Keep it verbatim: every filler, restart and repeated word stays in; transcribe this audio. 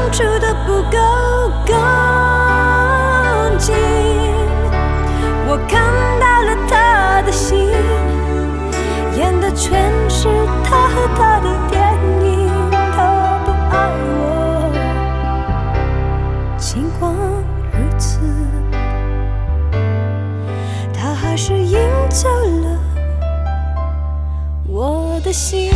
处都不够干净。我看到了他的心，演的全是他和他的电影。他不爱我，尽管如此，他还是赢走了我的心。